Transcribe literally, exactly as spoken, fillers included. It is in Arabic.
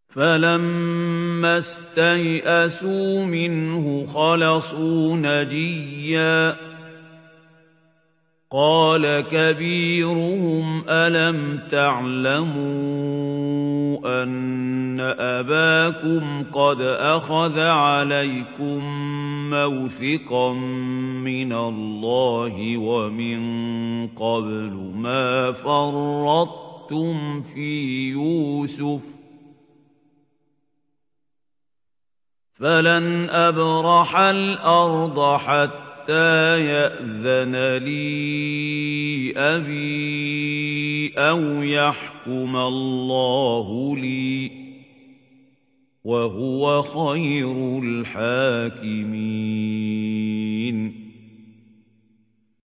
فَلَمَّا اسْتَيْأَسُوا مِنْهُ خَلَصُوا نَجِيًّا قَالَ كَبِيرُهُمْ أَلَمْ تَعْلَمُوا أَنَّ أَبَاكُمْ قَدْ أَخَذَ عَلَيْكُم مَّوْثِقًا مِّنَ اللَّهِ وَمِن قَبْلُ مَا فَرَّطتُمْ فِي يُوسُفَ ۖ فَلَنْ أَبْرَحَ الْأَرْضَ حَتَّىٰ يَأْذَنَ لِي أَبِي أَوْ يَحْكُمَ اللَّهُ لِي ۖ وَهُوَ خَيْرُ الْحَاكِمِينَ